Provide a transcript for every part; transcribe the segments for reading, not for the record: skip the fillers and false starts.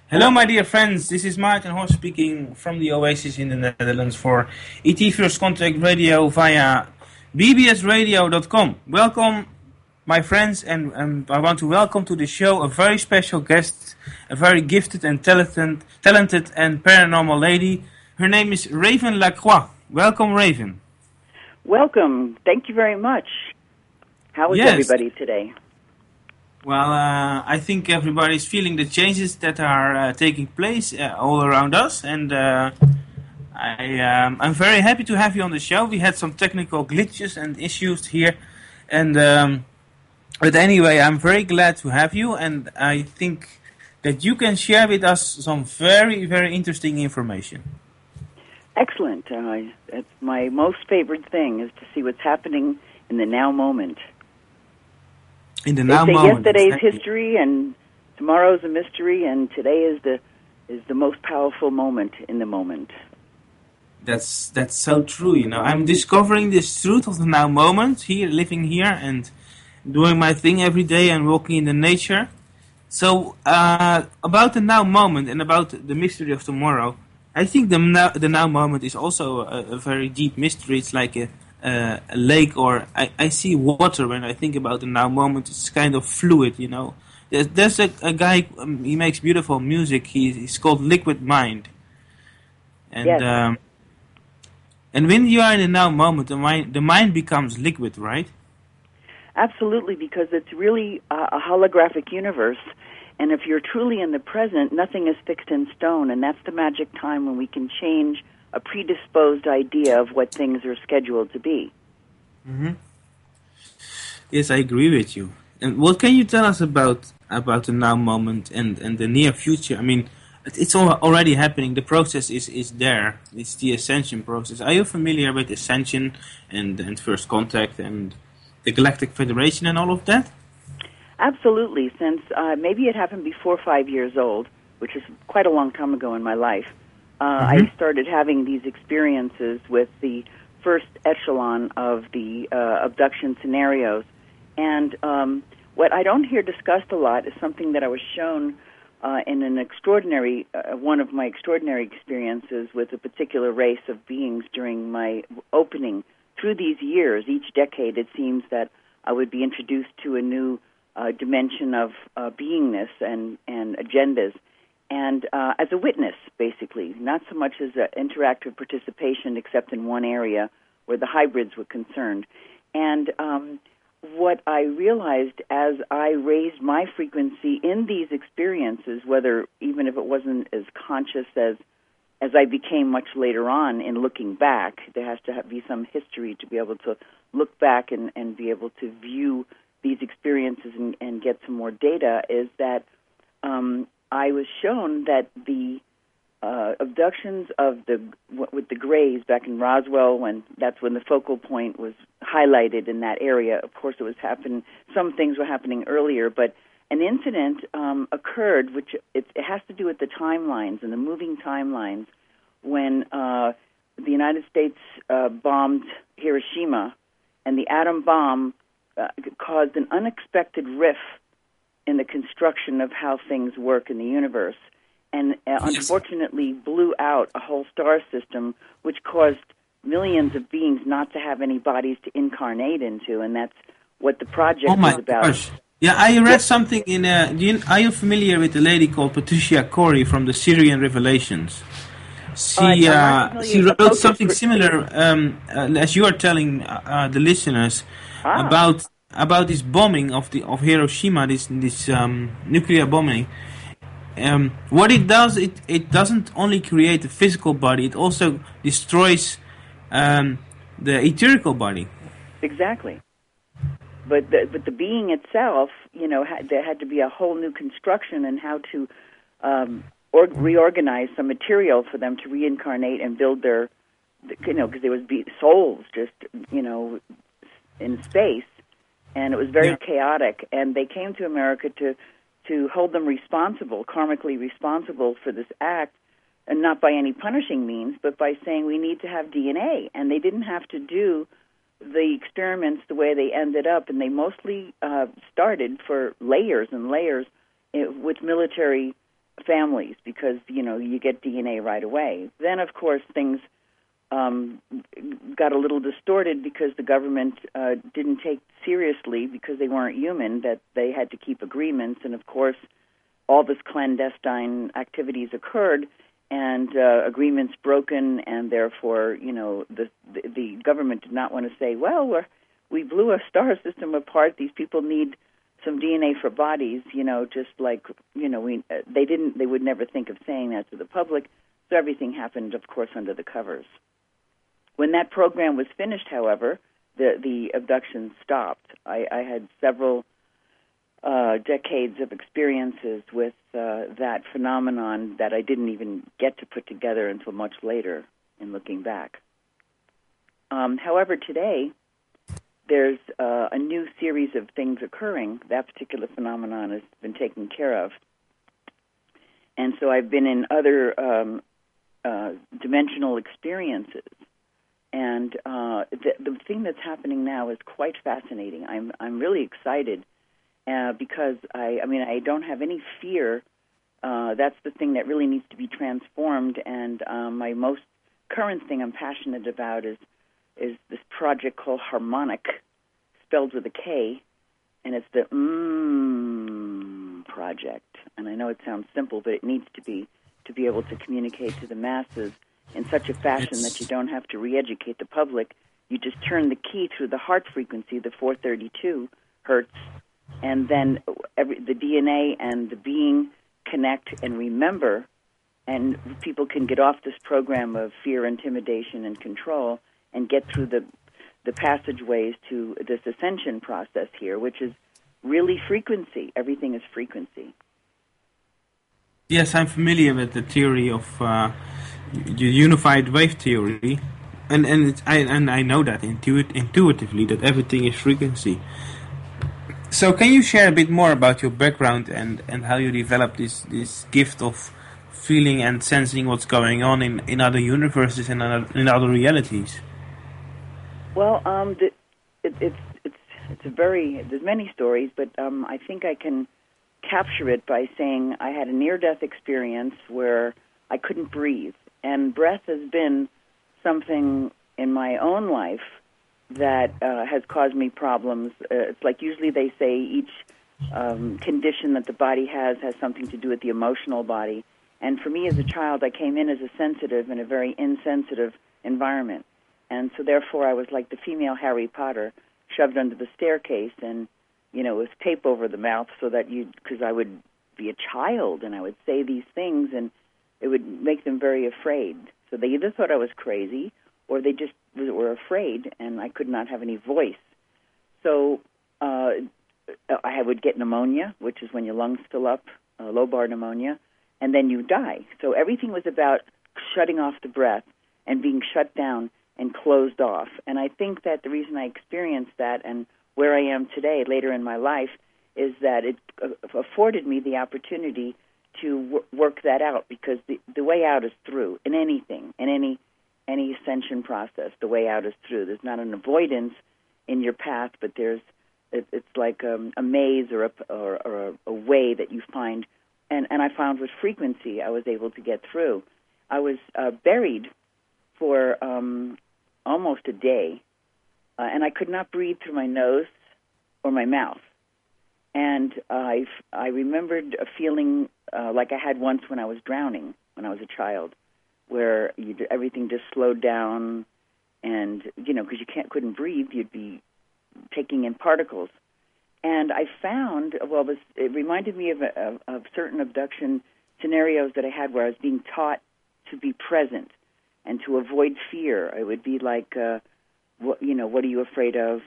Hello, my dear friends. This is Maarten Horst speaking from the Oasis in the Netherlands for ET First Contact Radio via bbsradio.com. Welcome, my friends, and I want to welcome to the show a very special guest, a very gifted and talented and paranormal lady. Her name is Raven Lacroix. Welcome, Raven. Welcome. Thank you very much. How is everybody today? Well, I think everybody's feeling the changes that are taking place all around us, and I'm very happy to have you on the show. We had some technical glitches and issues here, and but anyway, I'm very glad to have you, and I think that you can share with us some very, very interesting information. Excellent. That's my most favorite thing, is to see what's happening in the now moment. In the now moment. Yesterday's history and tomorrow's a mystery, and today is the most powerful moment in the moment. That's so true. You know, I'm discovering this truth of the now moment here, living here, and doing my thing every day and walking in the nature. So about the now moment and about the mystery of tomorrow, I think the now moment is also a very deep mystery. It's like a lake, or I see water when I think about the now moment. It's kind of fluid, you know. There's a guy, he makes beautiful music. He's called Liquid Mind. And yes. And when you are in the now moment, the mind becomes liquid, right? Absolutely, because it's really a holographic universe. And if you're truly in the present, nothing is fixed in stone, and that's the magic time when we can change a predisposed idea of what things are scheduled to be. Mm-hmm. Yes, I agree with you. And what can you tell us about the now moment and the near future? I mean, it's already happening. The process is there. It's the ascension process. Are you familiar with ascension and first contact and the Galactic Federation and all of that? Absolutely. Since maybe it happened before 5 years old, which is quite a long time ago in my life, I started having these experiences with the first echelon of the abduction scenarios. And what I don't hear discussed a lot is something that I was shown in an extraordinary, one of my extraordinary experiences with a particular race of beings during my opening. Through these years, each decade, it seems that I would be introduced to a new dimension of beingness and agendas. And as a witness, basically, not so much as an interactive participation, except in one area where the hybrids were concerned. And what I realized as I raised my frequency in these experiences, whether even if it wasn't as conscious as I became much later on in looking back, there has to be some history to be able to look back and be able to view these experiences and get some more data, is that I was shown that the abductions with the Greys back in Roswell, that's when the focal point was highlighted in that area. Of course, some things were happening earlier, but an incident occurred, which it has to do with the timelines and the moving timelines, when the United States bombed Hiroshima, and the atom bomb caused an unexpected rift in the construction of how things work in the universe, and unfortunately blew out a whole star system, which caused millions of beings not to have any bodies to incarnate into, and that's what the project was about. Gosh. Yeah, I read something in. Are you familiar with a lady called Patricia Corey from the Syrian Revelations? She wrote something similar as you are telling the listeners about this bombing of Hiroshima, this nuclear bombing. What it does, it doesn't only create the physical body; it also destroys the etherical body. Exactly. But the being itself, there had to be a whole new construction and how to reorganize some material for them to reincarnate and build their, because there was souls just, in space, and it was very chaotic. And they came to America to hold them responsible, karmically responsible for this act, and not by any punishing means, but by saying we need to have DNA. And they didn't have to do the experiments the way they ended up, and they mostly started for layers and layers with military families because, you get DNA right away. Then, of course, things got a little distorted because the government didn't take seriously, because they weren't human, that they had to keep agreements. And, of course, all this clandestine activities occurred, and agreements broken, and therefore, the government did not want to say, well, we blew a star system apart. These people need some DNA for bodies, just like, they would never think of saying that to the public. So everything happened, of course, under the covers. When that program was finished, however, the abductions stopped. I had several decades of experiences with that phenomenon that I didn't even get to put together until much later in looking back. However, today, there's a new series of things occurring. That particular phenomenon has been taken care of. And so I've been in other dimensional experiences. And the thing that's happening now is quite fascinating. I'm really excited because I don't have any fear. That's the thing that really needs to be transformed. And my most current thing I'm passionate about is this project called Harmonic, spelled with a K, and it's the project. And I know it sounds simple, but it needs to be able to communicate to the masses in such a fashion that you don't have to re-educate the public. You just turn the key through the heart frequency, the 432 hertz, and then the DNA and the being connect and remember, and people can get off this program of fear, intimidation, and control and get through the passageways to this ascension process here, which is really frequency. Everything is frequency. Yes, I'm familiar with the theory of the unified wave theory, and I know that intuitively that everything is frequency. So can you share a bit more about your background and how you developed this gift of feeling and sensing what's going on in other universes and in other realities? Well, it's a there's many stories, but I think I can capture it by saying I had a near-death experience where I couldn't breathe, and breath has been something in my own life that has caused me problems. It's like usually they say each condition that the body has something to do with the emotional body, and for me as a child, I came in as a sensitive in a very insensitive environment. And so, therefore, I was like the female Harry Potter, shoved under the staircase and, with tape over the mouth so that because I would be a child and I would say these things and it would make them very afraid. So they either thought I was crazy or they just were afraid and I could not have any voice. So I would get pneumonia, which is when your lungs fill up, lobar pneumonia, and then you die. So everything was about shutting off the breath and being shut down and closed off. And I think that the reason I experienced that and where I am today, later in my life, is that it afforded me the opportunity to work that out, because the way out is through in anything, in any ascension process. The way out is through. There's not an avoidance in your path, but it's like a maze or a way that you find. And I found with frequency I was able to get through. I was buried for almost a day, and I could not breathe through my nose or my mouth. And I remembered a feeling like I had once when I was drowning, when I was a child, where everything just slowed down, and because you couldn't breathe, you'd be taking in particles. And I found, it reminded me of certain abduction scenarios that I had where I was being taught to be present and to avoid fear. It would be like, what are you afraid of?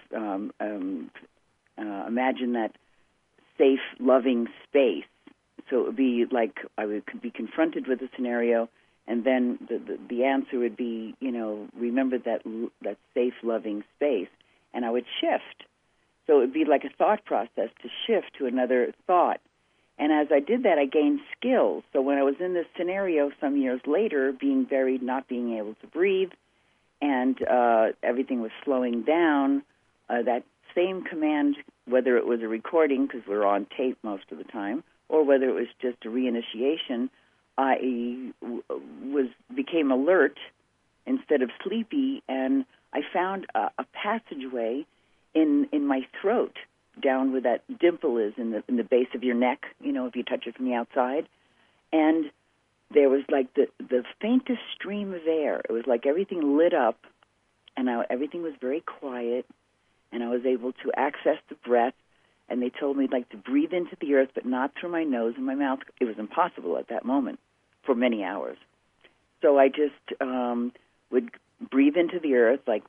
Imagine that safe, loving space. So it would be like could be confronted with a scenario, and then the answer would be, remember that safe, loving space, and I would shift. So it would be like a thought process to shift to another thought. And as I did that, I gained skills. So when I was in this scenario some years later, being buried, not being able to breathe, and everything was slowing down, that same command whether it was a recording because we're on tape most of the time, or whether it was just a reinitiation, I became alert instead of sleepy, and I found a passageway in my throat, down where that dimple is in the base of your neck, if you touch it from the outside. And there was like the faintest stream of air. It was like everything lit up, and everything was very quiet, and I was able to access the breath. And they told me to breathe into the earth, but not through my nose and my mouth. It was impossible at that moment for many hours. So I just would breathe into the earth, like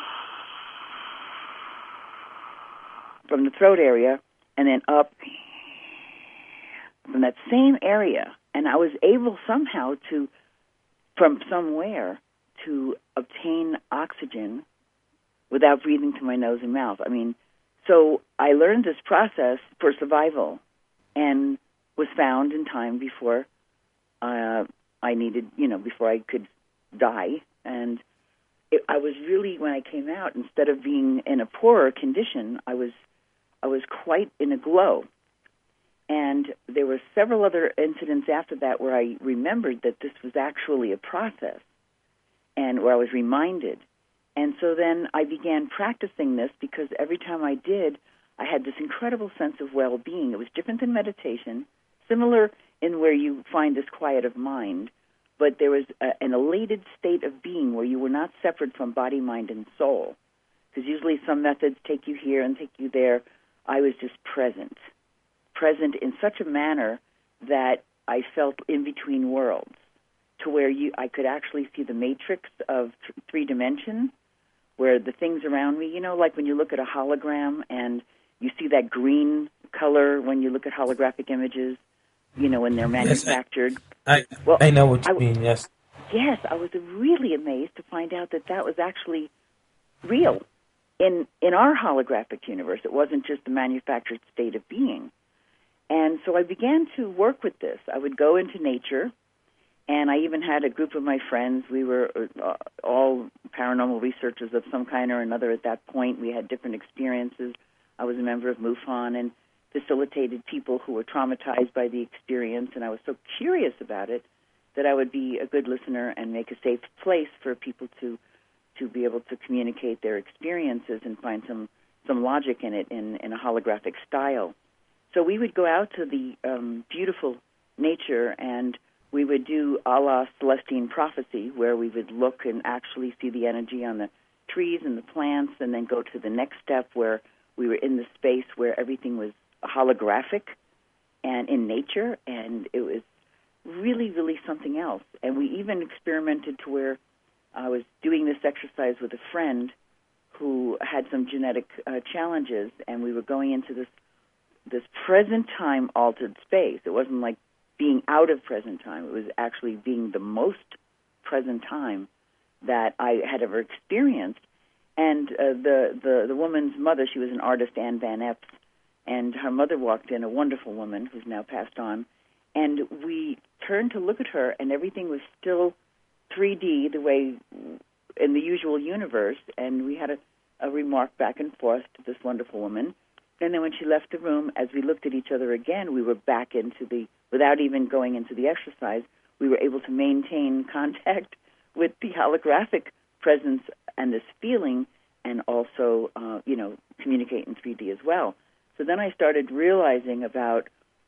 from the throat area, and then up from that same area. And I was able somehow from somewhere, to obtain oxygen without breathing through my nose and mouth. So I learned this process for survival, and was found in time before I needed, before I could die. And I was really, when I came out, instead of being in a poorer condition, I was quite in a glow. And there were several other incidents after that where I remembered that this was actually a process, and where I was reminded. And so then I began practicing this, because every time I did, I had this incredible sense of well-being. It was different than meditation, similar in where you find this quiet of mind, but there was an elated state of being where you were not separate from body, mind, and soul. Because usually some methods take you here and take you there. I was just present in such a manner that I felt in between worlds, to where I could actually see the matrix of three dimensions, where the things around me, like when you look at a hologram and you see that green color when you look at holographic images, when they're manufactured. Yes, I know what you mean, yes. Yes, I was really amazed to find out that was actually real in our holographic universe. It wasn't just the manufactured state of being. And so I began to work with this. I would go into nature, and I even had a group of my friends. We were all paranormal researchers of some kind or another at that point. We had different experiences. I was a member of MUFON and facilitated people who were traumatized by the experience, and I was so curious about it that I would be a good listener and make a safe place for people to be able to communicate their experiences and find some logic in it in a holographic style. So we would go out to the beautiful nature, and we would do a la Celestine Prophecy, where we would look and actually see the energy on the trees and the plants, and then go to the next step where we were in the space where everything was holographic and in nature, and it was really, really something else. And we even experimented to where I was doing this exercise with a friend who had some genetic challenges, and we were going into this present time altered space. It wasn't like being out of present time. It was actually being the most present time that I had ever experienced. And the woman's mother, she was an artist, Anne Van Epps, and her mother walked in, a wonderful woman who's now passed on, and we turned to look at her, and everything was still 3D, the way in the usual universe, and we had a remark back and forth to this wonderful woman. And then when she left the room, as we looked at each other again, we were back into without even going into the exercise, we were able to maintain contact with the holographic presence and this feeling, and also, communicate in 3D as well. So then I started realizing about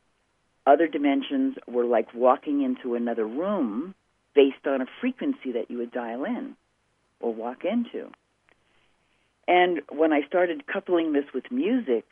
other dimensions were like walking into another room based on a frequency that you would dial in or walk into. And when I started coupling this with music,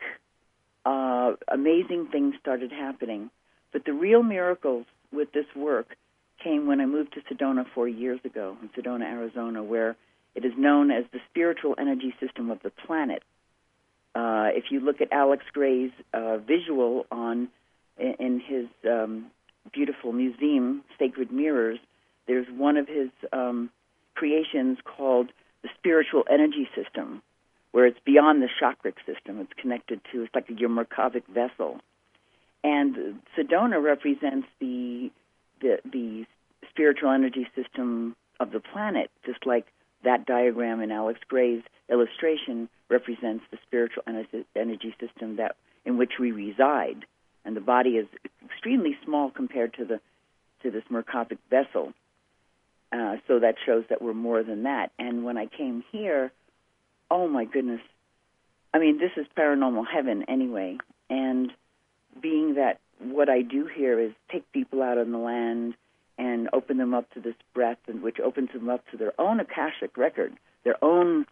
amazing things started happening. But the real miracles with this work came when I moved to Sedona 4 years ago, in Sedona, Arizona, where it is known as the spiritual energy system of the planet. If you look at Alex Gray's visual in his beautiful museum, Sacred Mirrors, there's one of his creations called the spiritual energy system, where it's beyond the chakric system. It's connected to, it's like your Merkavik vessel. And Sedona represents the spiritual energy system of the planet, just like that diagram in Alex Gray's illustration represents the spiritual energy system that in which we reside, and the body is extremely small compared to this Merkabic vessel. So that shows that we're more than that. And when I came here, oh my goodness, I mean, this is paranormal heaven anyway. And being that what I do here is take people out on the land and open them up to this breath, and which opens them up to their own Akashic record, their own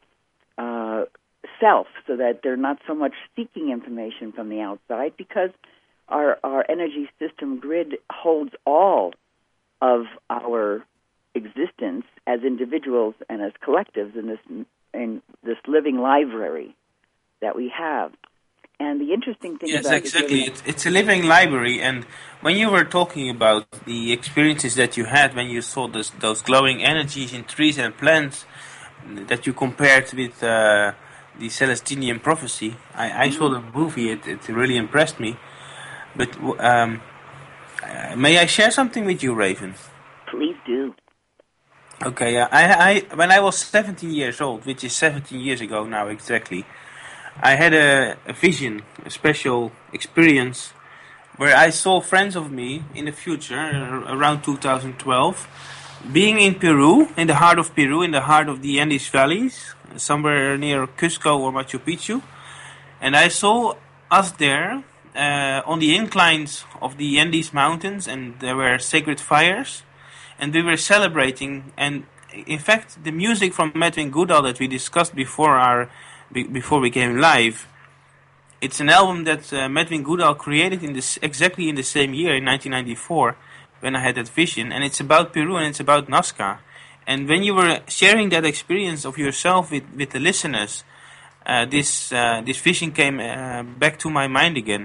self, so that they're not so much seeking information from the outside, because our energy system grid holds all of our existence as individuals and as collectives in this living library that we have. And the interesting thing yes, about exactly. It's a living library. And when you were talking about the experiences that you had when you saw those glowing energies in trees and plants that you compared with the Celestinian prophecy, I saw the movie. It really impressed me. But may I share something with you, Raven? Please do. Okay, I when I was 17 years old, which is 17 years ago now exactly, I had a vision, a special experience, where I saw friends of me in the future, around 2012, being in Peru, in the heart of Peru, in the heart of the Andes valleys, somewhere near Cusco or Machu Picchu, and I saw us there on the inclines of the Andes mountains, and there were sacred fires. And we were celebrating, and in fact, the music from Medwin Goodall that we discussed before we came live, it's an album that Medwin Goodall created exactly in the same year, in 1994, when I had that vision, and it's about Peru and it's about Nazca. And when you were sharing that experience of yourself with the listeners, this vision came back to my mind again.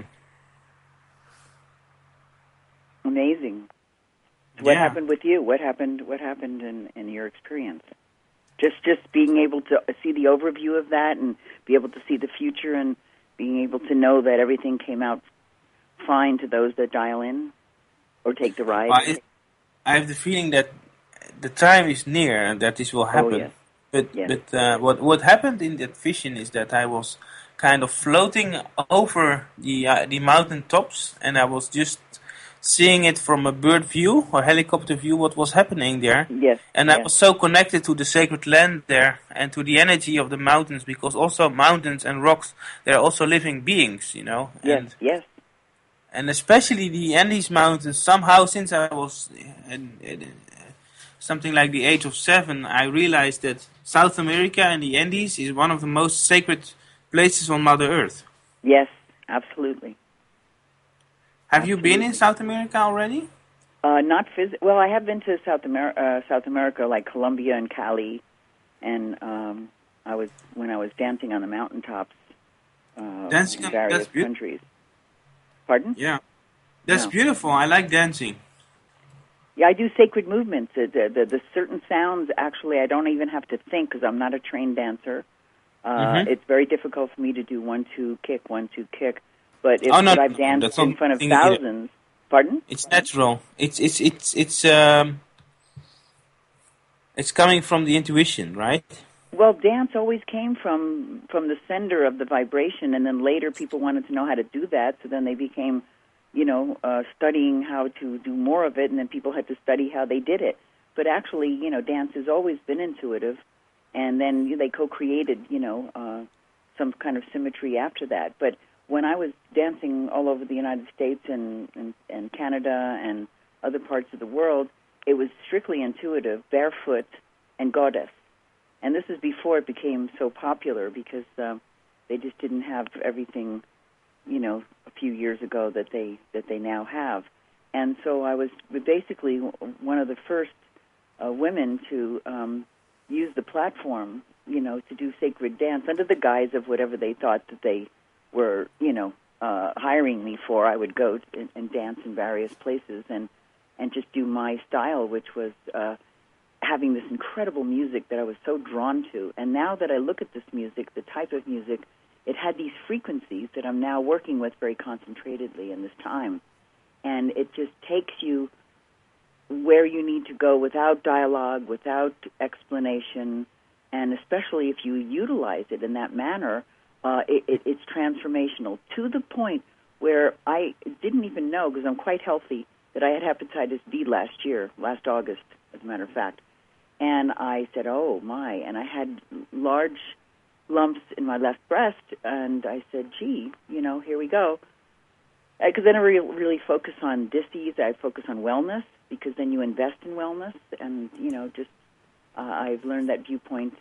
Amazing. What happened with you? What happened in your experience? Just being able to see the overview of that and be able to see the future and being able to know that everything came out fine to those that dial in or take the ride. I have the feeling that the time is near and that this will happen. Oh, yes. But what happened in that vision is that I was kind of floating over the mountain tops, and I was just seeing it from a bird view or helicopter view what was happening there. Yes. And I was so connected to the sacred land there and to the energy of the mountains, because also mountains and rocks, they're also living beings, you know. Yes. And especially the Andes mountains, somehow since I was something like the age of 7, I realized that South America and the Andes is one of the most sacred places on Mother Earth. Yes, absolutely. Have you been in South America already? Not physically. Well, I have been to South America, like Colombia and Cali, and when I was dancing on the mountaintops dancing in various countries. Pardon? Yeah, that's beautiful. I like dancing. Yeah, I do sacred movements. The certain sounds, actually, I don't even have to think because I'm not a trained dancer. It's very difficult for me to do 1-2 kick, 1-2 kick. But I've danced in front of thousands. Pardon? It's natural. It's coming from the intuition, right? Well, dance always came from the sender of the vibration, and then later people wanted to know how to do that, so then they became, studying how to do more of it, and then people had to study how they did it. But actually, dance has always been intuitive, and then they co-created, some kind of symmetry after that. But when I was dancing all over the United States and Canada and other parts of the world, it was strictly intuitive, barefoot, and goddess. And this is before it became so popular, because they just didn't have everything, a few years ago that they now have. And so I was basically one of the first women to use the platform, to do sacred dance under the guise of whatever they thought that they were, hiring me for. I would go and dance in various places and just do my style, which was having this incredible music that I was so drawn to. And now that I look at this music, the type of music, it had these frequencies that I'm now working with very concentratedly in this time. And it just takes you where you need to go without dialogue, without explanation, and especially if you utilize it in that manner, it's transformational to the point where I didn't even know, because I'm quite healthy, that I had hepatitis B last August, as a matter of fact. And I said, oh, my. And I had large lumps in my left breast, and I said, gee, here we go. Because I never really focus on disease. I focus on wellness, because then you invest in wellness. And, I've learned that viewpoint,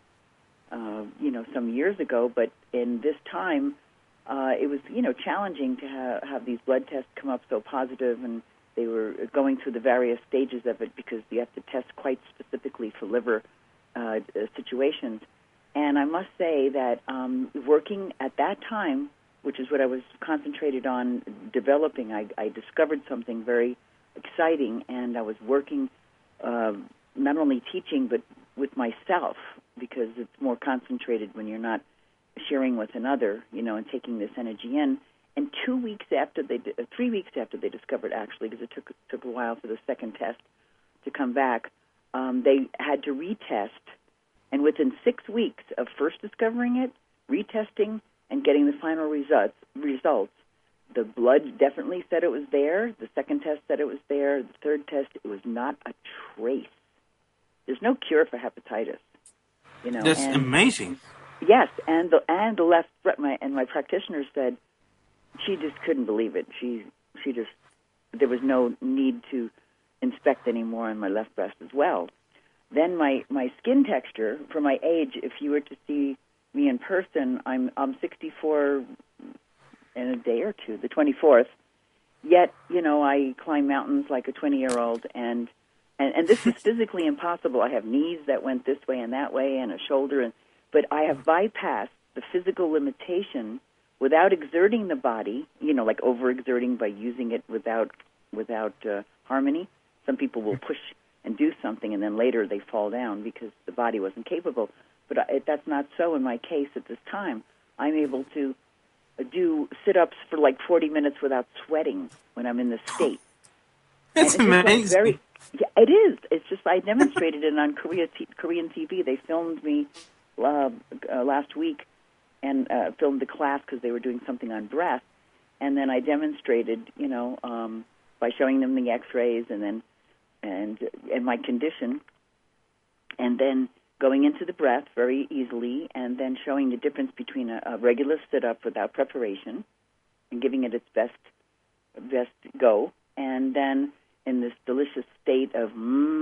some years ago. But in this time, it was, challenging to have these blood tests come up so positive, and they were going through the various stages of it because you have to test quite specifically for liver situations. And I must say that working at that time, which is what I was concentrated on developing, I discovered something very exciting, and I was working not only teaching but with myself, because it's more concentrated when you're not sharing with another, and taking this energy in. And 3 weeks after they discovered, actually, because it took a while for the second test to come back, they had to retest. And within 6 weeks of first discovering it, retesting, and getting the final results, the blood definitely said it was there. The second test said it was there. The third test, it was not a trace. There's no cure for hepatitis. That's amazing. Yes, and the left, my practitioner said she just couldn't believe it. She just, there was no need to inspect anymore on my left breast as well. Then my skin texture, for my age, if you were to see me in person, I'm 64 in a day or two, the 24th. Yet, I climb mountains like a 20-year-old, and this is physically impossible. I have knees that went this way and that way, and a shoulder, but I have bypassed the physical limitation without exerting the body, like overexerting by using it without harmony. Some people will push and do something, and then later they fall down because the body wasn't capable. But that's not so in my case at this time. I'm able to do sit-ups for like 40 minutes without sweating when I'm in this state. That's amazing. Yeah, it is. It's just I demonstrated it on Korean TV. They filmed me last week and filmed the class because they were doing something on breath. And then I demonstrated, by showing them the X-rays and my condition, and then going into the breath very easily, and then showing the difference between a regular sit-up without preparation and giving it its best go, and then in this delicious state of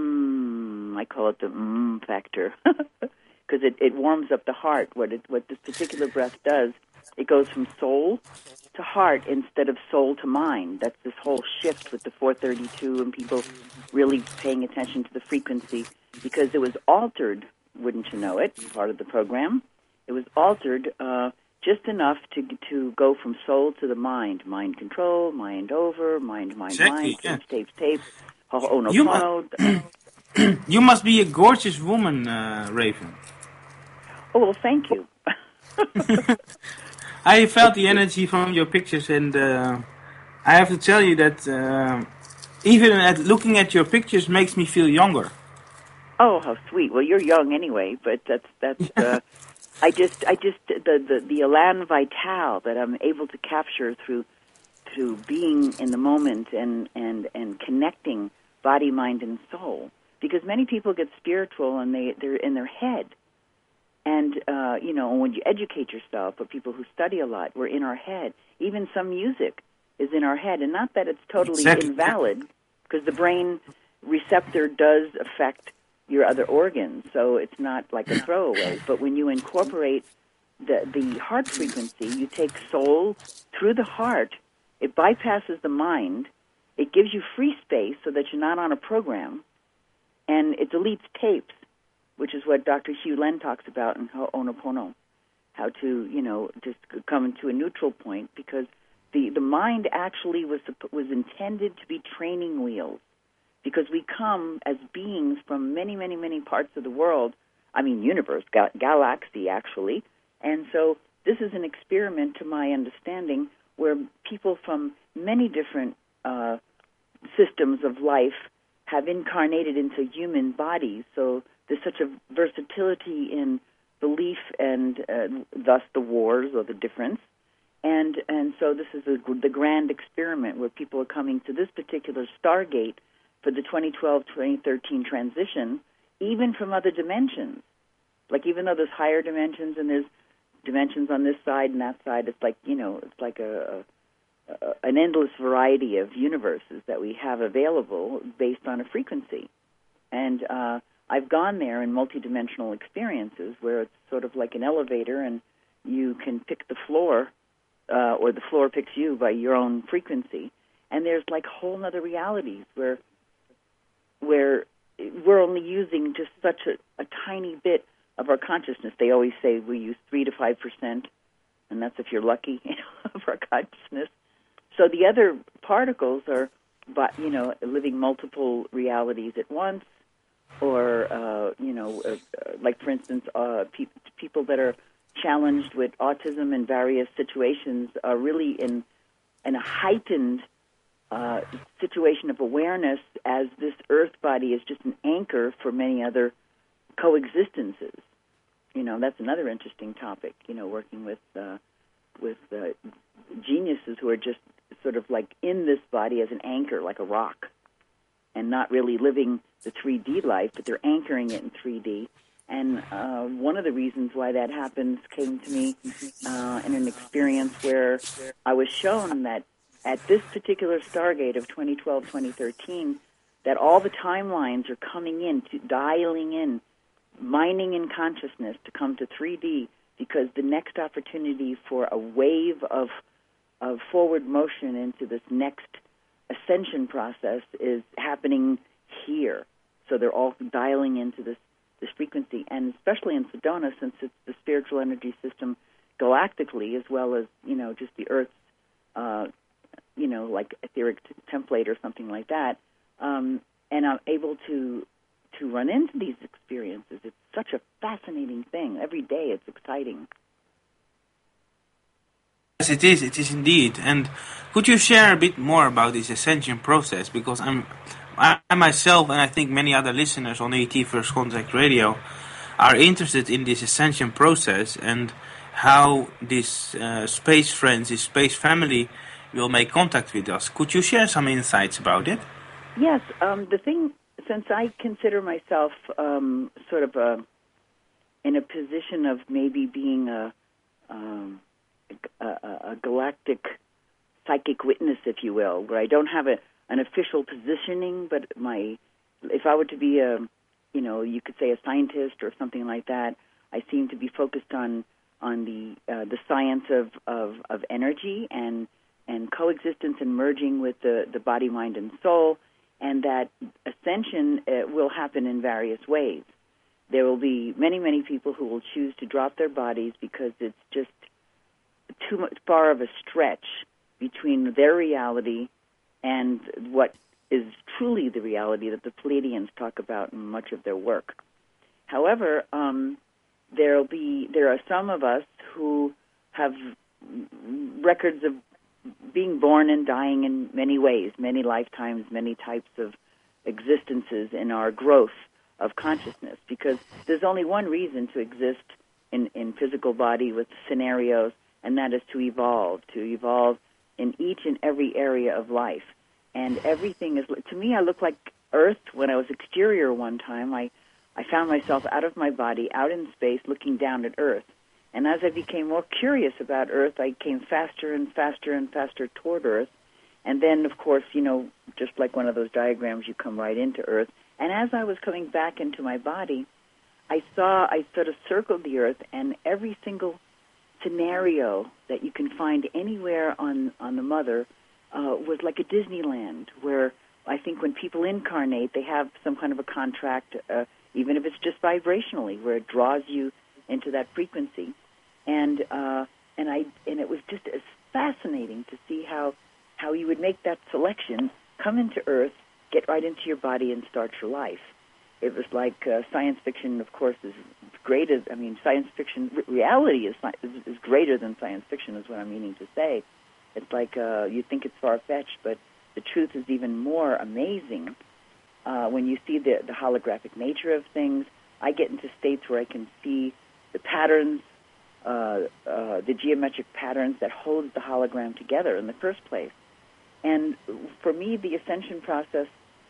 I call it the factor, because it warms up the heart. What this particular breath does, it goes from soul to heart instead of soul to mind. That's this whole shift with the 432 and people really paying attention to the frequency, because it was altered, wouldn't you know it, part of the program. It was altered just enough to go from soul to the mind. Mind control, mind over, mind, Exactly, mind, yeah. tape, Ho'oponopono. You must be a gorgeous woman, Raven. Oh, well, thank you. I felt the energy from your pictures, and I have to tell you that even looking at your pictures makes me feel younger. Oh, how sweet. Well, you're young anyway, but that's I just the elan vital that I'm able to capture through being in the moment and connecting body, mind, and soul. Because many people get spiritual and they're in their head. And, when you educate yourself, or people who study a lot, we're in our head. Even some music is in our head. And not that it's totally invalid, because the brain receptor does affect your other organs, so it's not like a throwaway. But when you incorporate the heart frequency, you take soul through the heart, it bypasses the mind, it gives you free space so that you're not on a program, and it deletes tapes, which is what Dr. Hugh Len talks about in Ho'oponopono, how to, just come to a neutral point, because the mind actually was intended to be training wheels, because we come as beings from many, many, many parts of the world, universe, galaxy, actually, and so this is an experiment, to my understanding, where people from many different systems of life have incarnated into human bodies, so there's such a versatility in belief and thus the wars or the difference. And so this is the grand experiment where people are coming to this particular Stargate for the 2012-2013 transition, even from other dimensions. Like, even though there's higher dimensions and there's dimensions on this side and that side, it's like, it's like an endless variety of universes that we have available based on a frequency. And I've gone there in multidimensional experiences where it's sort of like an elevator and you can pick the floor or the floor picks you by your own frequency. And there's like whole other realities where we're only using just such a tiny bit of our consciousness. They always say we use 3 to 5%, and that's if you're lucky, of our consciousness. So the other particles are, living multiple realities at once, or like for instance, people that are challenged with autism in various situations are really in a heightened situation of awareness, as this earth body is just an anchor for many other coexistences. That's another interesting topic, working with geniuses who are just sort of like in this body as an anchor, like a rock, and not really living the 3D life, but they're anchoring it in 3D. And one of the reasons why that happens came to me in an experience where I was shown that at this particular Stargate of 2012-2013, that all the timelines are coming in, dialing in, mining in consciousness to come to 3D, because the next opportunity for a wave of forward motion into this next ascension process is happening here. So they're all dialing into this frequency, and especially in Sedona, since it's the spiritual energy system galactically, as well as, just the Earth's, like etheric template or something like that. And I'm able to run into these experiences. It's such a fascinating thing. Every day it's exciting. Yes, it is. It is indeed. And could you share a bit more about this ascension process? Because I myself, and I think many other listeners on ET First Contact Radio, are interested in this ascension process and how this space friends, this space family, will make contact with us. Could you share some insights about it? Yes. The thing, since I consider myself sort of in a position of maybe being a galactic psychic witness, if you will, where I don't have an official positioning, but if I were to be you could say a scientist or something like that, I seem to be focused on the science of energy and coexistence and merging with the body, mind, and soul, and that ascension will happen in various ways. There will be many, many people who will choose to drop their bodies because it's just too much far of a stretch between their reality and what is truly the reality that the Pleiadians talk about in much of their work. However, there are some of us who have records of being born and dying in many ways, many lifetimes, many types of existences in our growth of consciousness, because there's only one reason to exist in physical body with scenarios, and that is to evolve in each and every area of life. And everything is, to me, I look like Earth. When I was exterior one time, I found myself out of my body, out in space, looking down at Earth. And as I became more curious about Earth, I came faster and faster and faster toward Earth. And then, of course, just like one of those diagrams, you come right into Earth. And as I was coming back into my body, I sort of circled the Earth, and every single scenario that you can find anywhere on the Mother was like a Disneyland, where I think when people incarnate, they have some kind of a contract, even if it's just vibrationally, where it draws you into that frequency. And it was just as fascinating to see how you would make that selection, come into Earth, get right into your body, and start your life. It was like science fiction, of course, is greater. I mean, science fiction, reality is greater than science fiction, is what I'm meaning to say. It's like you think it's far-fetched, but the truth is even more amazing when you see the holographic nature of things, I get into states where I can see the patterns, the geometric patterns that hold the hologram together in the first place. And for me, the ascension process,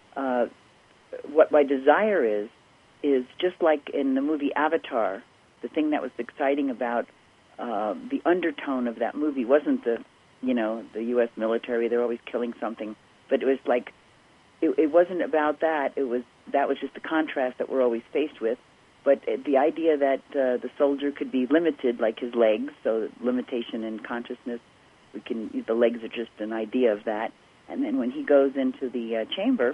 what my desire is just like in the movie Avatar. The thing that was exciting about the undertone of that movie wasn't the U.S. military. They're always killing something, but it was like it wasn't about that. That was just the contrast that we're always faced with. But the idea that the soldier could be limited, like his legs, so limitation in consciousness, the legs are just an idea of that. And then when he goes into the chamber,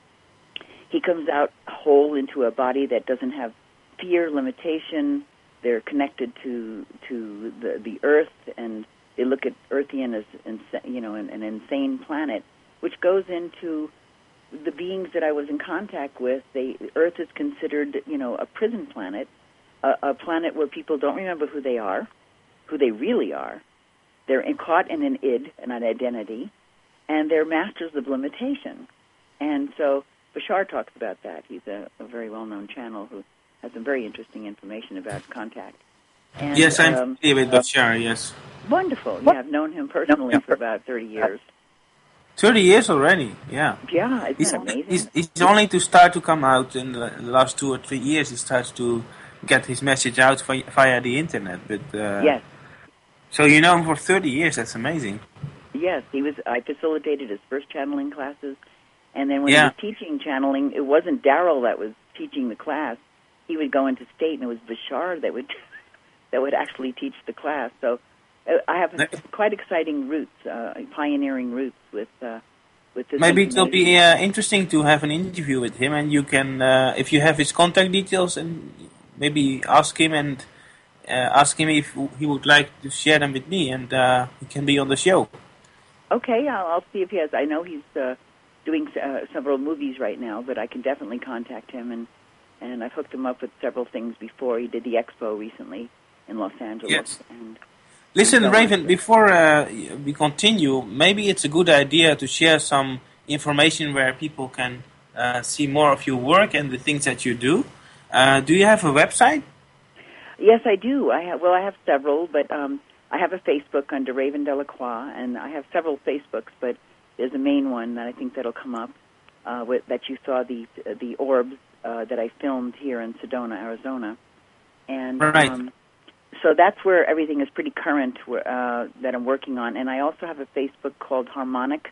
he comes out whole into a body that doesn't have fear, limitation. They're connected to the earth, and they look at Earthian as an insane planet, which goes into the beings that I was in contact with. Earth is considered, a prison planet, a planet where people don't remember who they are, who they really are. They're caught in an id, an identity, and they're masters of limitation. And so Bashar talks about that. He's a very well-known channel who has some very interesting information about contact. And, yes, I'm familiar with Bashar, yes. Wonderful. Yeah, I've known him personally for about 30 years. 30 years already, yeah. Yeah, isn't that amazing? He's only to start to come out in the last 2 or 3 years. He starts to get his message out via the internet. But yes. So you know him for 30 years. That's amazing. Yes, I facilitated his first channeling classes, and then when he was teaching channeling, it wasn't Daryl that was teaching the class. He would go into state, and it was Bashar that would actually teach the class. So I have quite exciting roots, pioneering roots with this. Maybe it will be interesting to have an interview with him, and you can, if you have his contact details, and maybe ask him if he would like to share them with me, and he can be on the show. Okay, I'll see if he has. I know he's doing several movies right now, but I can definitely contact him, and I've hooked him up with several things before. He did the expo recently in Los Angeles. Yes. And listen, Raven, before we continue, maybe it's a good idea to share some information where people can see more of your work and the things that you do. Do you have a website? Yes, I do. I have several, but I have a Facebook under Raven Delacroix, and I have several Facebooks, but there's a main one that I think that'll come up that you saw the orbs that I filmed here in Sedona, Arizona, and right. So that's where everything is pretty current that I'm working on. And I also have a Facebook called Harmonic,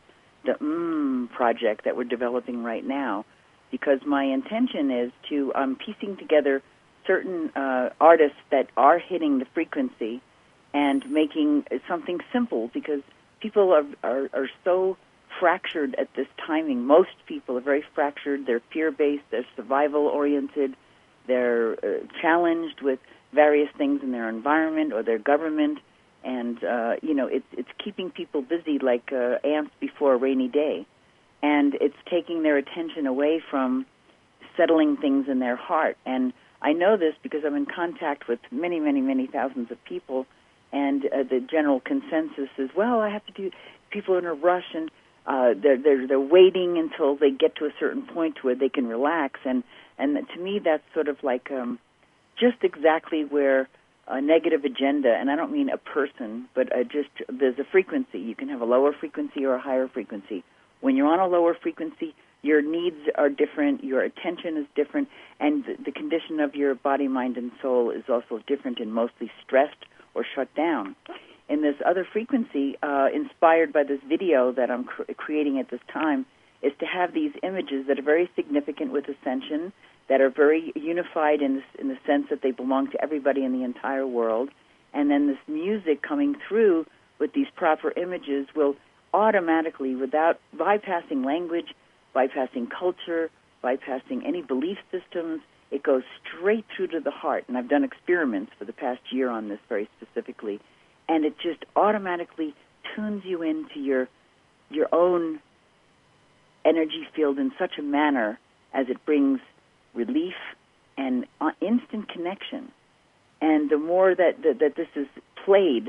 the project that we're developing right now, because my intention is to piecing together certain artists that are hitting the frequency and making something simple, because people are so fractured at this timing. Most people are very fractured. They're fear-based. They're survival-oriented. They're challenged with various things in their environment or their government, and it's keeping people busy like ants before a rainy day, and it's taking their attention away from settling things in their heart. And I know this because I'm in contact with many, many, many thousands of people, and the general consensus is, well, I have to do. People are in a rush, and they're waiting until they get to a certain point where they can relax, and to me that's sort of like just exactly where a negative agenda, and I don't mean a person, but just there's a frequency. You can have a lower frequency or a higher frequency. When you're on a lower frequency, your needs are different, your attention is different, and the condition of your body, mind, and soul is also different and mostly stressed or shut down. In this other frequency, inspired by this video that I'm creating at this time, is to have these images that are very significant with ascension, that are very unified in the sense that they belong to everybody in the entire world, and then this music coming through with these proper images will automatically, without bypassing language, bypassing culture, bypassing any belief systems, it goes straight through to the heart. And I've done experiments for the past year on this very specifically, and it just automatically tunes you into your own energy field in such a manner as it brings relief and instant connection. And the more that this is played,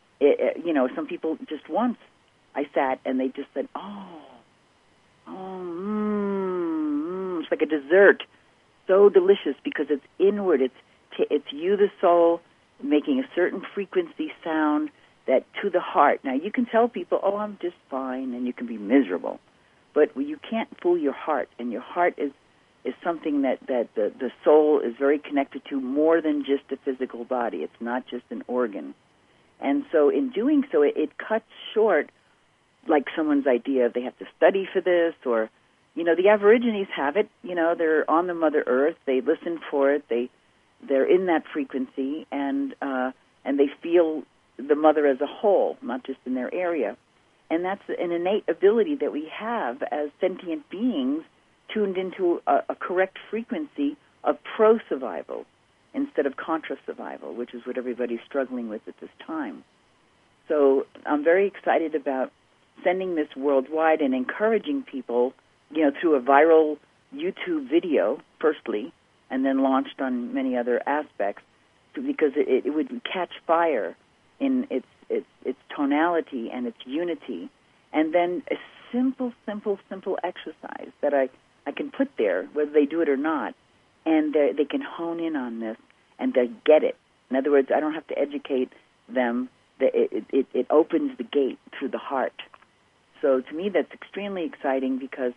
some people just once I sat and they just said, it's like a dessert. so delicious because it's inward. It's you, the soul, making a certain frequency sound that to the heart. Now, you can tell people, oh, I'm just fine, and you can be miserable. But you can't fool your heart, and your heart is something that the soul is very connected to more than just a physical body. It's not just an organ. And so in doing so, it cuts short, like someone's idea of they have to study for this, or, the Aborigines have it. They're on the Mother Earth. They listen for it. They're in that frequency, and they feel the mother as a whole, not just in their area. And that's an innate ability that we have as sentient beings tuned into a correct frequency of pro-survival instead of contra-survival, which is what everybody's struggling with at this time. So I'm very excited about sending this worldwide and encouraging people, through a viral YouTube video, firstly, and then launched on many other aspects, because it would catch fire in its tonality and its unity, and then a simple exercise that I can put there, whether they do it or not, and they can hone in on this, and they get it. In other words, I don't have to educate them. It opens the gate through the heart. So to me, that's extremely exciting because,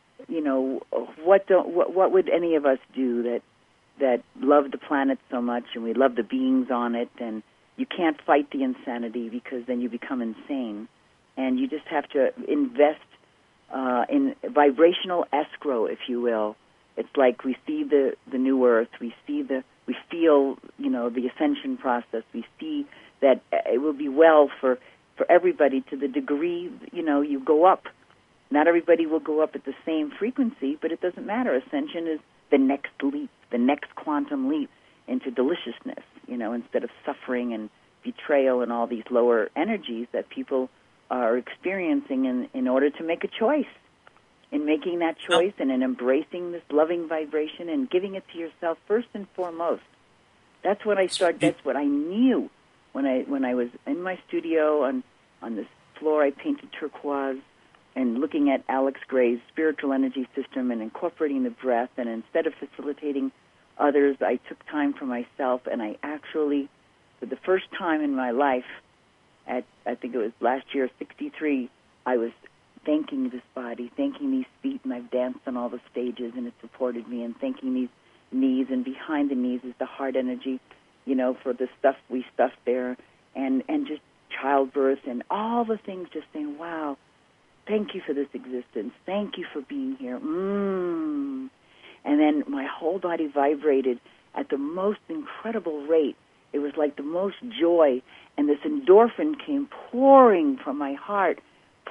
what would any of us do that love the planet so much and we love the beings on it, and you can't fight the insanity because then you become insane. And you just have to invest in vibrational escrow, if you will. It's like we see the new earth, we feel, the ascension process. We see that it will be well for everybody to the degree, you go up. Not everybody will go up at the same frequency, but it doesn't matter. Ascension is the next leap, the next quantum leap into deliciousness, instead of suffering and betrayal and all these lower energies that people are experiencing in order to make a choice. In making that choice and in embracing this loving vibration and giving it to yourself first and foremost. That's what I started. That's what I knew when I was in my studio on this floor. I painted turquoise and looking at Alex Gray's spiritual energy system and incorporating the breath. And instead of facilitating others, I took time for myself, and I actually, for the first time in my life, I think it was last year, 63, I was thanking this body, thanking these feet, and I've danced on all the stages, and it supported me, and thanking these knees, and behind the knees is the heart energy, for the stuff we stuff there, and just childbirth, and all the things, just saying, wow, thank you for this existence, thank you for being here, And then my whole body vibrated at the most incredible rate. It was like the most joy, and this endorphin came pouring from my heart,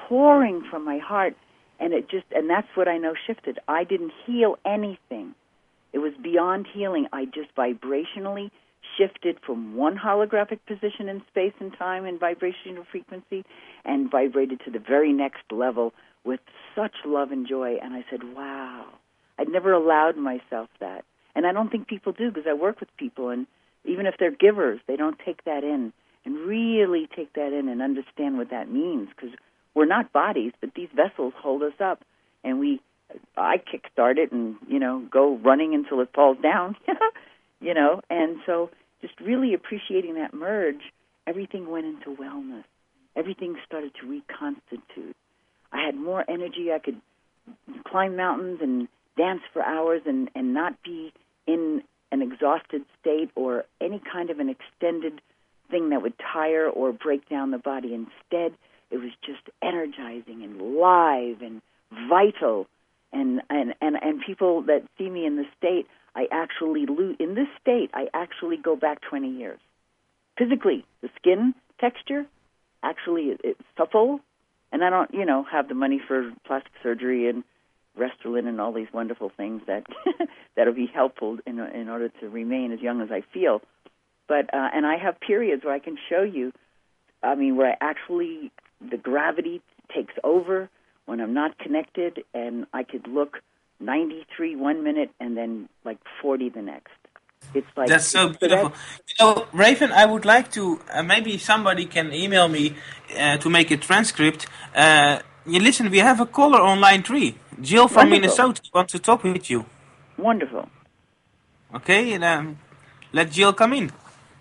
and that's what I know shifted. I didn't heal anything. It was beyond healing. I just vibrationally shifted from one holographic position in space and time and vibrational frequency and vibrated to the very next level with such love and joy. And I said, wow, I'd never allowed myself that. And I don't think people do, because I work with people, and even if they're givers, they don't take that in and really take that in and understand what that means, because we're not bodies, but these vessels hold us up, and I kickstart it and, go running until it falls down, and so just really appreciating that merge, everything went into wellness. Everything started to reconstitute. I had more energy. I could climb mountains and dance for hours and not be in an exhausted state or any kind of an extended thing that would tire or break down the body. Instead, it was just energizing and live and vital. And people that see me in this state, I actually go back 20 years. Physically, the skin texture, actually, it's supple. And I don't, have the money for plastic surgery and Restylane and all these wonderful things that'll be helpful in order to remain as young as I feel. But and I have periods where I can show you, where the gravity takes over when I'm not connected, and I could look 93 1 minute and then like 40 the next. It's like that's so beautiful. Raven, I would like to maybe somebody can email me to make a transcript. Listen, we have a caller on line 3. Jill from Wonderful. Minnesota wants to talk with you. Wonderful. Okay, and let Jill come in.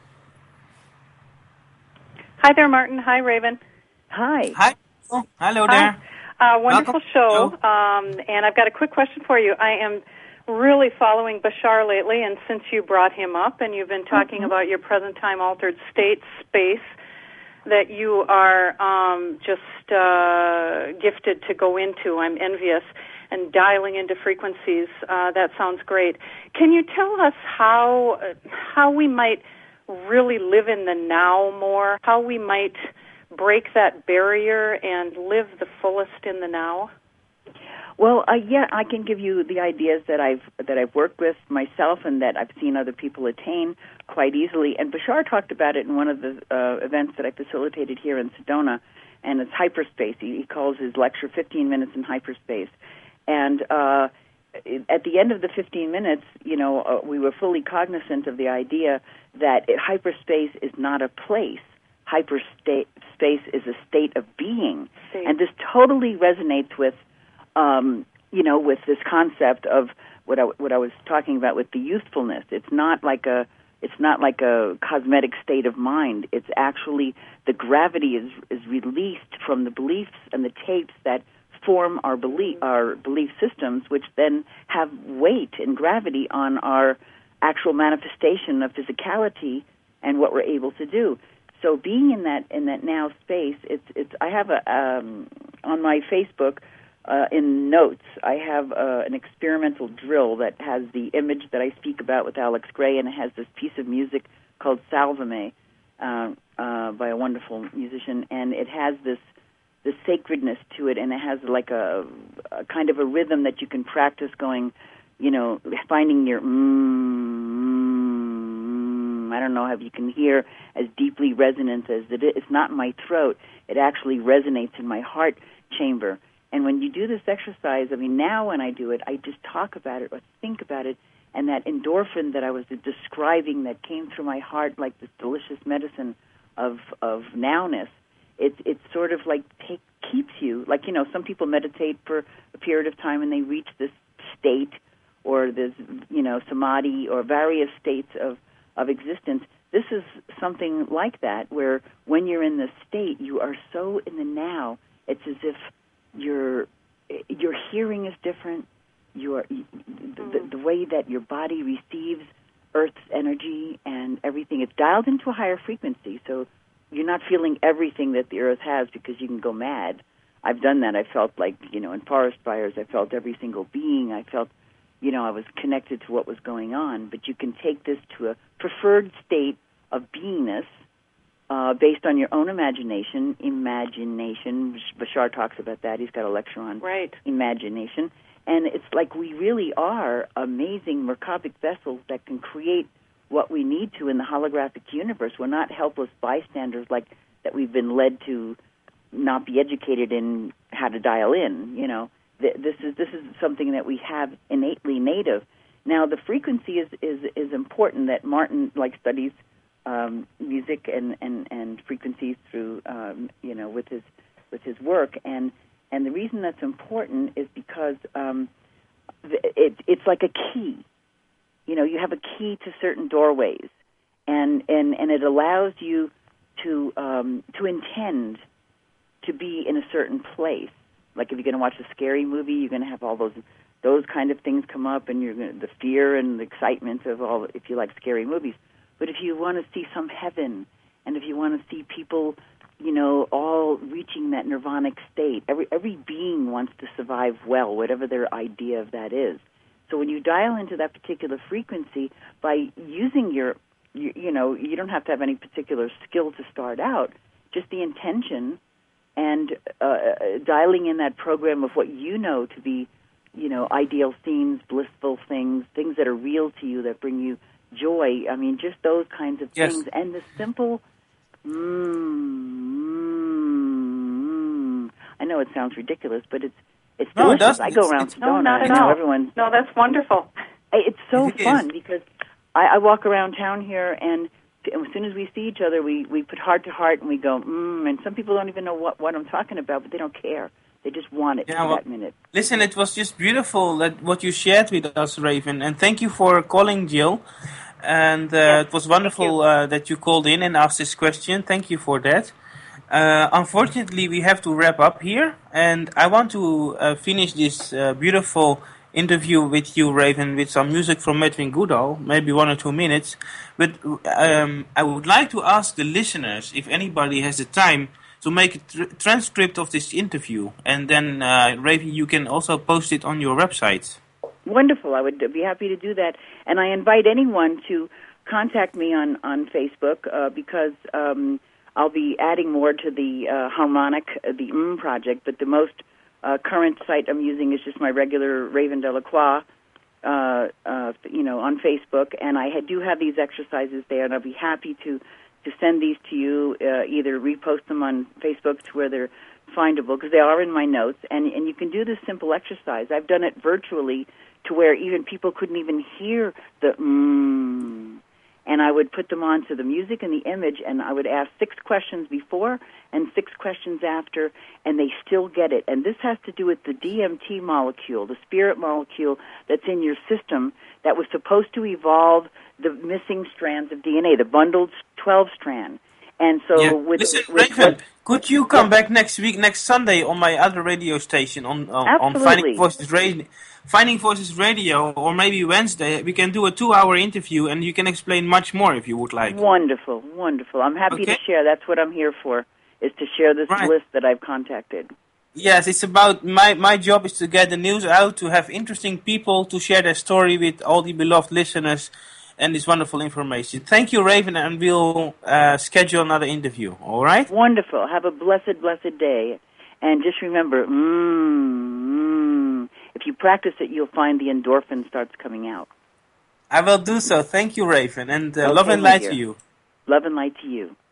Hi there, Martin. Hi, Raven. Hi. Hi. Oh, hello Hi. there. Wonderful Welcome. show. And I've got a quick question for you. I am really following Bashar lately, and since you brought him up and you've been talking about your present time altered state space that you are just gifted to go into, I'm envious, and dialing into frequencies, that sounds great. Can you tell us how we might really live in the now more, how we might break that barrier and live the fullest in the now? Well, I can give you the ideas that I've worked with myself and that I've seen other people attain quite easily. And Bashar talked about it in one of the events that I facilitated here in Sedona, and it's hyperspace. He calls his lecture 15 Minutes in Hyperspace. And at the end of the 15 minutes, we were fully cognizant of the idea that hyperspace is not a place. Hyperspace is a state of being. And this totally resonates with with this concept of what I was talking about with the youthfulness. It's not like a cosmetic state of mind. It's actually the gravity is released from the beliefs and the tapes that form our belief systems, which then have weight and gravity on our actual manifestation of physicality and what we're able to do. So being in that now space, it's I have on my Facebook. In notes, I have an experimental drill that has the image that I speak about with Alex Gray, and it has this piece of music called Salvame by a wonderful musician, and it has this sacredness to it, and it has like a kind of a rhythm that you can practice going, finding your I don't know if you can hear as deeply resonant as it is. It's not in my throat. It actually resonates in my heart chamber. And when you do this exercise, now when I do it, I just talk about it or think about it, and that endorphin that I was describing that came through my heart like this delicious medicine of nowness, it's sort of like keeps you, like, some people meditate for a period of time and they reach this state or this, samadhi or various states of existence. This is something like that, where when you're in this state, you are so in the now, it's as if your hearing is different. The way that your body receives Earth's energy and everything, it's dialed into a higher frequency. So you're not feeling everything that the Earth has because you can go mad. I've done that. I felt like, in forest fires, I felt every single being. I felt, I was connected to what was going on. But you can take this to a preferred state of beingness, based on your own imagination. Bashar talks about that. He's got a lecture on imagination. And it's like we really are amazing Merkabic vessels that can create what we need to in the holographic universe. We're not helpless bystanders like that we've been led to not be educated in how to dial in. This is something that we have innately native. Now, the frequency is important. That Martin studies music and frequencies through with his work, and the reason that's important is because it's like a key. You have a key to certain doorways, and it allows you to intend to be in a certain place. Like if you're going to watch a scary movie, you're going to have all those kind of things come up, and the fear and the excitement of all, if you like scary movies. But if you want to see some heaven, and if you want to see people, all reaching that nirvanic state, every being wants to survive well, whatever their idea of that is. So when you dial into that particular frequency by using you don't have to have any particular skill to start out, just the intention and dialing in that program of what to be, ideal scenes, blissful things that are real to you, that bring you joy. Just those kinds of things. And the simple, I know it sounds ridiculous, but it's delicious. I go around Sedona. No, not at all. No, that's wonderful. It's so fun because I walk around town here, and as soon as we see each other, we put heart to heart, and we go, and some people don't even know what I'm talking about, but they don't care. They just want it Yeah, well, that minute. listen, it was just beautiful that what you shared with us, Raven, and thank you for calling, Jill. And Yes, it was wonderful that you called in and asked this question. Thank you for that. Unfortunately, we have to wrap up here, and I want to finish this beautiful interview with you, Raven, with some music from Edwin Goodall, maybe 1 or 2 minutes. But I would like to ask the listeners if anybody has the time to make a transcript of this interview, and then Raven, you can also post it on your website. Wonderful. I would be happy to do that. And I invite anyone to contact me on Facebook because I'll be adding more to the harmonic, the project, but the most current site I'm using is just my regular Raven Delacroix, on Facebook. And I do have these exercises there, and I'll be happy to send these to you, either repost them on Facebook to where they're findable, because they are in my notes, and you can do this simple exercise. I've done it virtually to where even people couldn't even hear the and I would put them onto the music and the image, and I would ask 6 questions before and 6 questions after, and they still get it. And this has to do with the DMT molecule, the spirit molecule that's in your system that was supposed to evolve the missing strands of DNA, the bundled 12-strand. And so listen, Raven, could you come back next week, next Sunday, on my other radio station on Finding Voices Radio, or maybe Wednesday? We can do a 2-hour interview, and you can explain much more if you would like. Wonderful, wonderful. I'm happy to share. That's what I'm here for, is to share this list that I've contacted. Yes, it's about my job is to get the news out, to have interesting people to share their story with all the beloved listeners and this wonderful information. Thank you, Raven, and we'll schedule another interview, all right? Wonderful. Have a blessed, blessed day. And just remember, if you practice it, you'll find the endorphin starts coming out. I will do so. Thank you, Raven, and love and light to you. Love and light to you.